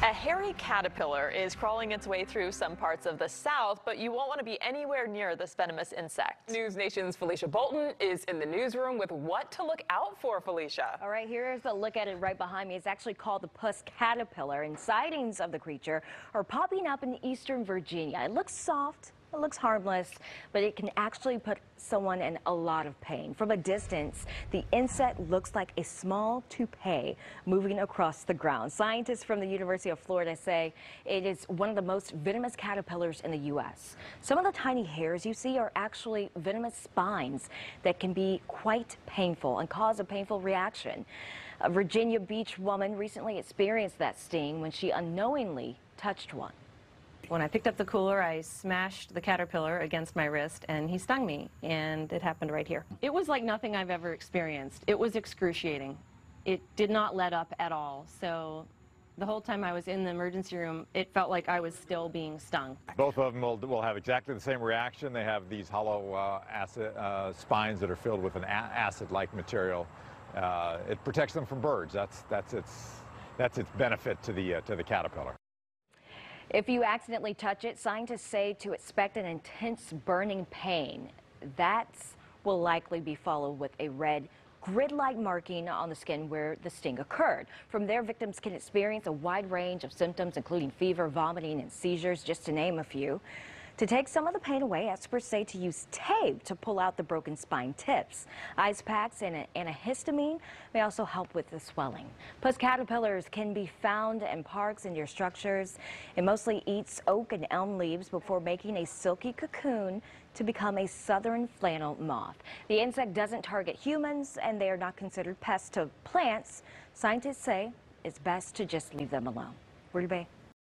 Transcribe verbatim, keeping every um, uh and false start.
A hairy caterpillar is crawling its way through some parts of the South, but you won't want to be anywhere near this venomous insect. News Nation's Felicia Bolton is in the newsroom with what to look out for, Felicia. All right, here's a look at it right behind me. It's actually called the puss caterpillar, and sightings of the creature are popping up in eastern Virginia. It looks soft. It looks harmless, but it can actually put someone in a lot of pain. From a distance, the insect looks like a small toupee moving across the ground. Scientists from the University of Florida say it is one of the most venomous caterpillars in the U S Some of the tiny hairs you see are actually venomous spines that can be quite painful and cause a painful reaction. A Virginia Beach woman recently experienced that sting when she unknowingly touched one. When I picked up the cooler, I smashed the caterpillar against my wrist, and he stung me, and it happened right here. It was like nothing I've ever experienced. It was excruciating. It did not let up at all, so the whole time I was in the emergency room, it felt like I was still being stung. Both of them will, will have exactly the same reaction. They have these hollow uh, acid uh, spines that are filled with an acid-like material. Uh, it protects them from birds. That's, that's, its, that's its benefit to the, uh, to the caterpillar. If you accidentally touch it, scientists say to expect an intense burning pain. That will likely be followed with a red grid-like marking on the skin where the sting occurred. From there, victims can experience a wide range of symptoms, including fever, vomiting, and seizures, just to name a few. To take some of the pain away, experts say to use tape to pull out the broken spine tips. Ice packs and antihistamine may also help with the swelling. Puss caterpillars can be found in parks and near structures. It mostly eats oak and elm leaves before making a silky cocoon to become a southern flannel moth. The insect doesn't target humans, and they are not considered pests to plants. Scientists say it's best to just leave them alone. Rudy Bay.